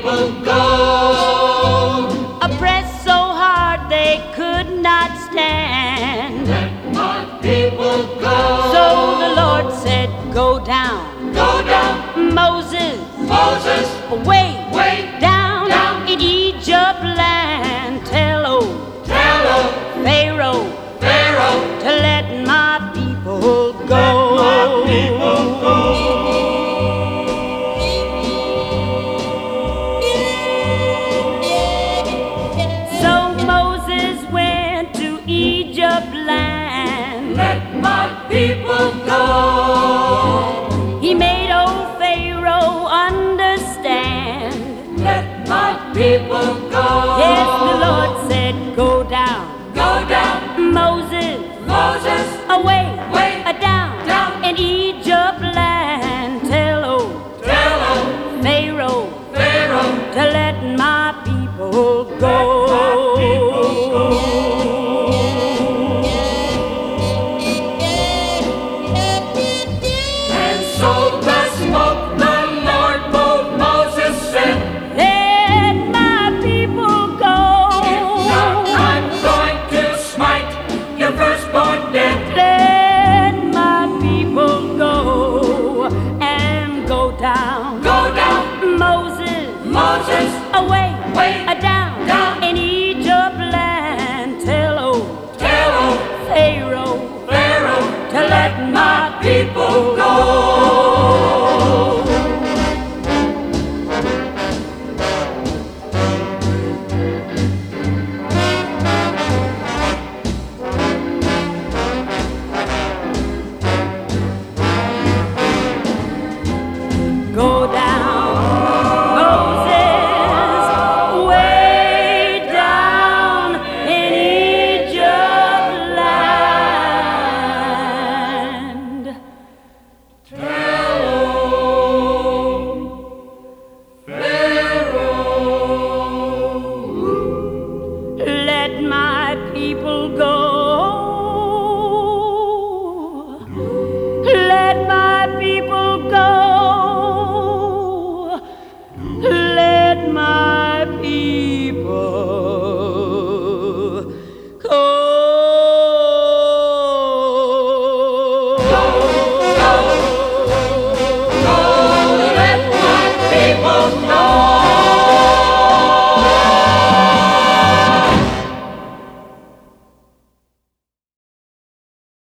people go. Oppressed so hard they could not stand. Let my people go. So the Lord said, go down. Go down, Moses, Moses, way, way down, down in Egypt land. Tell old Pharaoh to let my people go. Let my people go. So Moses went to Egypt land. Let my people go. He made old Pharaoh understand. Let my people go. Yes, the Lord said, go down. Go down, Moses, Moses, away, way down, down in Egypt land. Tell old Pharaoh to let my people go. And so the smoke the Lord told Moses said, Let my people go. if not, I'm going to smite your firstborn dead. Let my people go and go down. Go down, Moses, Moses, away, way down, in Egypt land. Tell old Pharaoh to let my people go. Go down, Moses, way down in Egypt land. Let my people go.